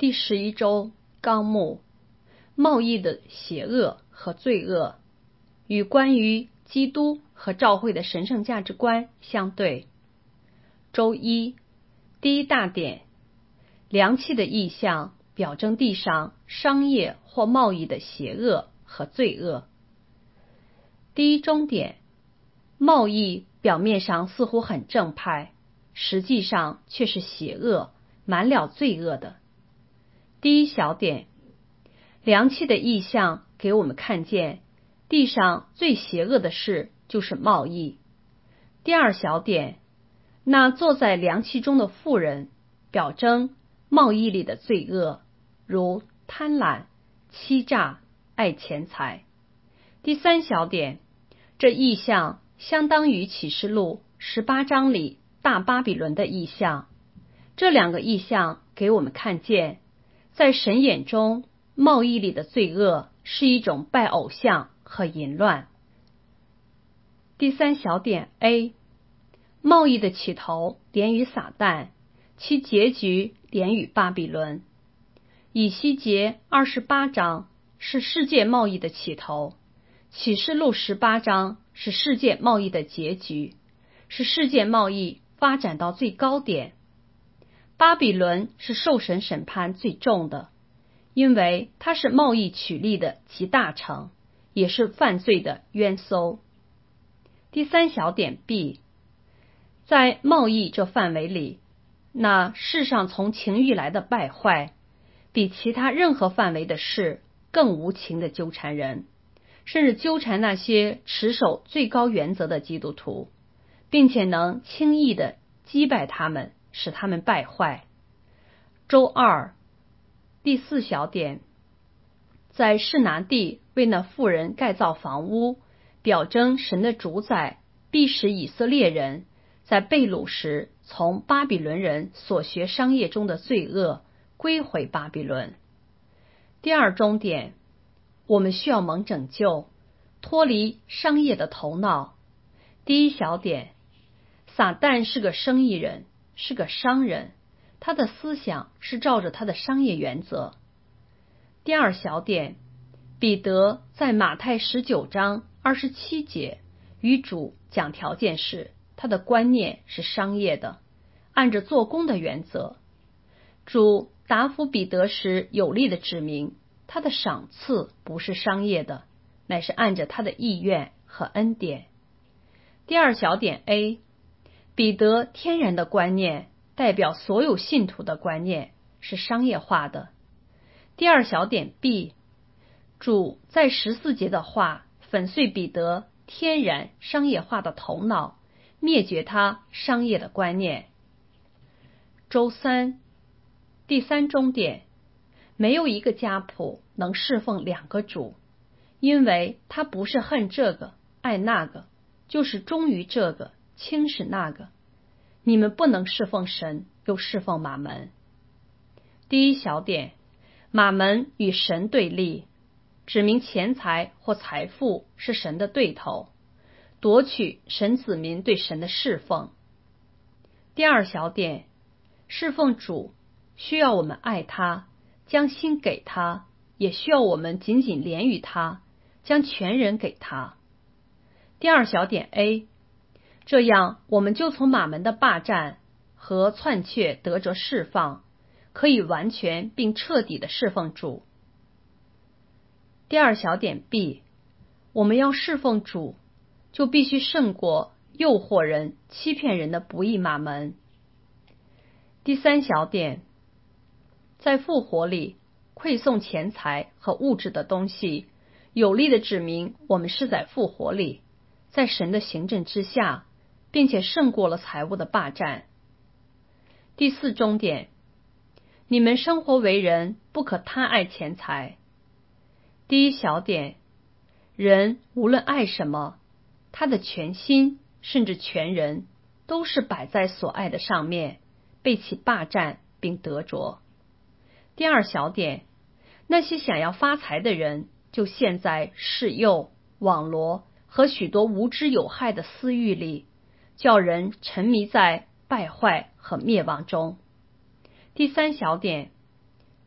第11周纲目：贸易的邪恶和罪恶，与关于基督和教会的神圣价值观相对。周一，第一大点：量器的意象表征地上商业或贸易的邪恶和罪恶。第一中点：贸易表面上似乎很正派，实际上却是邪恶，满了罪恶的。第一小点：量器的意象给我们看见地上最邪恶的事就是贸易。第二小点：那坐在量器中的妇人，表征贸易里的罪恶，如贪婪、欺诈、爱钱财。第三小点：这意象相当于启示录18章里大巴比伦的意象。这两个意象给我们看见，在神眼中，贸易里的罪恶是一种拜偶像和淫乱。第三小点 A： 贸易的起头连于撒旦，其结局连于巴比伦。以西结28章是世界贸易的起头，启示录18章是世界贸易的结局，是世界贸易发展到最高点。巴比伦是受神审判最重的，因为它是贸易取利的集大成，也是犯罪的冤搜。第三小点 B： 在贸易这范围里，那世上从情欲来的败坏，比其他任何范围的事更无情的纠缠人，甚至纠缠那些持守最高原则的基督徒，并且能轻易地击败他们，使他们败坏。周二，第四小点：在示拿地为那妇人盖造房屋，表征神的主宰必使以色列人在被掳时从巴比伦人所学商业中的罪恶归回巴比伦。第二中点：我们需要蒙拯救，脱离商业的头脑。第一小点：撒旦是个生意人，是个商人，他的思想是照着他的商业原则。第二小点：彼得在马太19章27节与主讲条件时，他的观念是商业的，按着做工的原则。主答复彼得时有力的指明，他的赏赐不是商业的，乃是按着他的意愿和恩典。第二小点 A： 彼得天然的观念代表所有信徒的观念，是商业化的。第二小点 B： 主在14节的话粉碎彼得天然商业化的头脑，灭绝他商业的观念。周三，第三中点：没有一个家仆能侍奉两个主，因为他不是恨这个爱那个，就是忠于这个轻视那个。你们不能侍奉神又侍奉马门。第一小点：马门与神对立，指明钱财或财富是神的对头，夺取神子民对神的侍奉。第二小点：侍奉主需要我们爱他，将心给他，也需要我们紧紧连于他，将全人给他。第二小点 A： 这样我们就从马门的霸占和篡窃得着释放，可以完全并彻底的侍奉主。第二小点 B： 我们要侍奉主，就必须胜过诱惑人、欺骗人的不义马门。第三小点：在复活里，馈送钱财和物质的东西，有力的指明我们是在复活里，在神的行政之下，并且胜过了财物的霸占。第四中点：你们生活为人，不可贪爱钱财。第一小点：人无论爱什么，他的全心甚至全人都是摆在所爱的上面，被其霸占并得着。第二小点：那些想要发财的人，就陷在世诱、网罗和许多无知有害的私欲里，叫人沉迷在败坏和灭亡中。第三小点：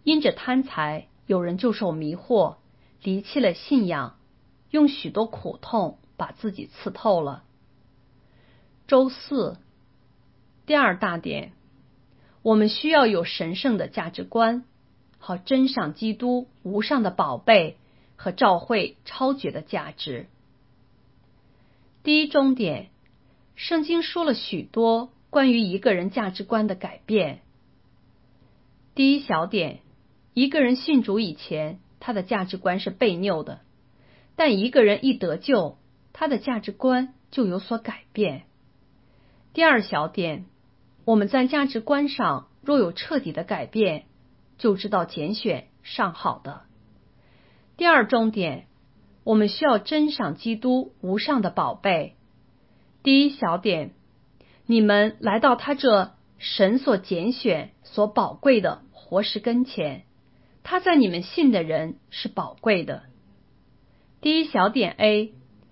因着贪财，有人就受迷惑，离弃了信仰，用许多苦痛把自己刺透了。周四，第二大点，我们需要有神圣的价值观，好珍赏基督无上的宝贝和教会超绝的价值。第一中点，圣经说了许多关于一个人价值观的改变。第一小点，一个人信主以前，他的价值观是悖拗的，但一个人一得救，他的价值观就有所改变。第二小点，我们在价值观上若有彻底的改变，就知道拣选上好的。第二重点，我们需要珍赏基督无上的宝贝。第一小点，你们来到他这神所拣选所宝贵的活石跟前，他在你们信的人是宝贵的。第一小点 A，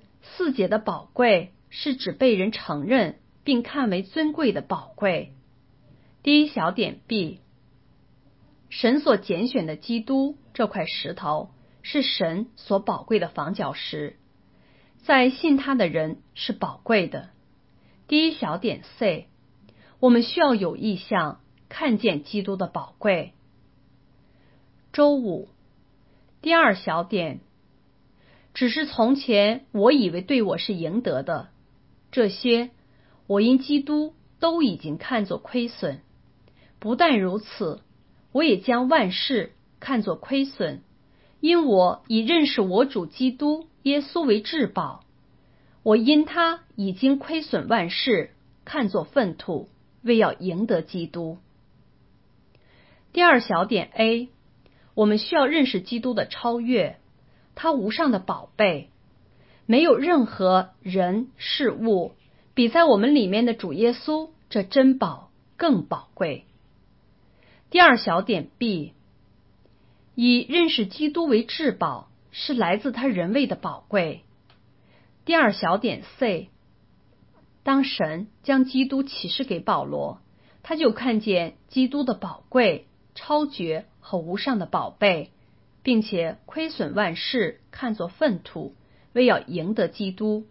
4节的宝贵是指被人承认并看为尊贵的宝贵。第一小点 B， 神所拣选的基督这块石头是神所宝贵的房角石，在信他的人是宝贵的。第一小点 C， 我们需要有意向看见基督的宝贵。周五，第二小点，只是从前我以为对我是赢得的，这些我因基督都已经看作亏损。不但如此，我也将万事看作亏损，因我以认识我主基督耶稣为至宝。我因他已经亏损万事，看作粪土，为要赢得基督。第二小点 A， 我们需要认识基督的超越，他无上的宝贝，没有任何人事物比在我们里面的主耶稣这珍宝更宝贵。第二小点 B， 以认识基督为至宝，是来自他人位的宝贵。第二小点 C， 当神将基督启示给保罗，他就看见基督的宝贵、超绝和无上的宝贝，并且亏损万事，看作粪土，为要赢得基督。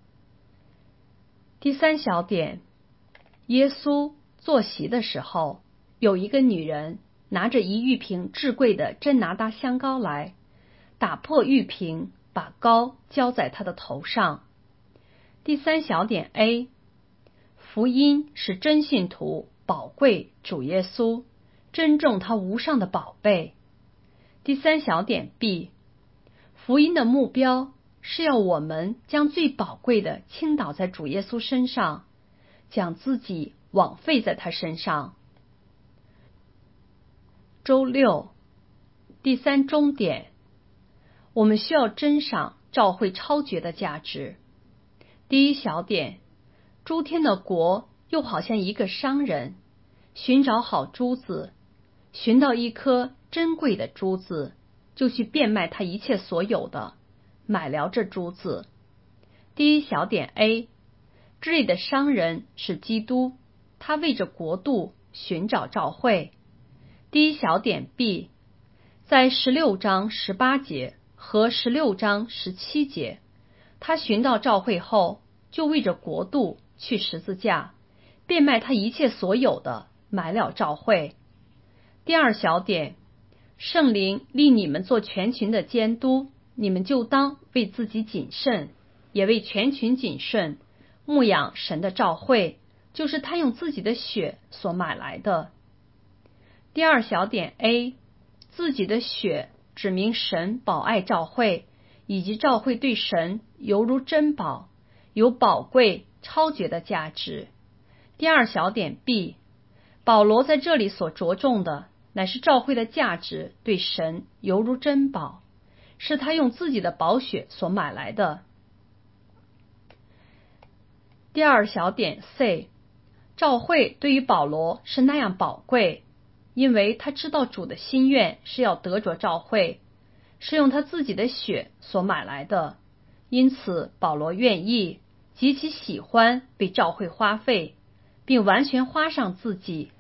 第三小点，耶稣坐席的时候，有一个女人拿着一玉瓶至贵的真拿达香膏来，打破玉瓶，把膏浇在他的头上。第三小点 A， 福音使真信徒宝贵主耶稣，珍重他无上的宝贝。第三小点 B， 福音的目标是要我们将最宝贵的倾倒在主耶稣身上，将自己枉费在他身上。周六，第三中点，我们需要珍赏教会超绝的价值。第一小点，诸天的国又好像一个商人，寻找好珠子，寻到一颗珍贵的珠子，就去变卖他一切所有的，买了这珠子。第一小点 A， 这里的商人是基督，他为着国度寻找教会。第一小点 B， 在16章18节和16章17节，他寻到教会后，就为着国度去十字架，变卖他一切所有的，买了教会。第二小点，圣灵立你们做全群的监督，你们就当为自己谨慎，也为全群谨慎，牧养神的教会，就是他用自己的血所买来的。第二小点 A， 自己的血指明神保爱教会，以及教会对神犹如珍宝，有宝贵超绝的价值。第二小点 B， 保罗在这里所着重的乃是教会的价值对神犹如珍宝，是他用自己的宝血所买来的。第二小点 C， 教会对于保罗是那样宝贵，因为他知道主的心愿是要得着教会，是用他自己的血所买来的，因此保罗愿意极其喜欢为教会花费，并完全花上自己，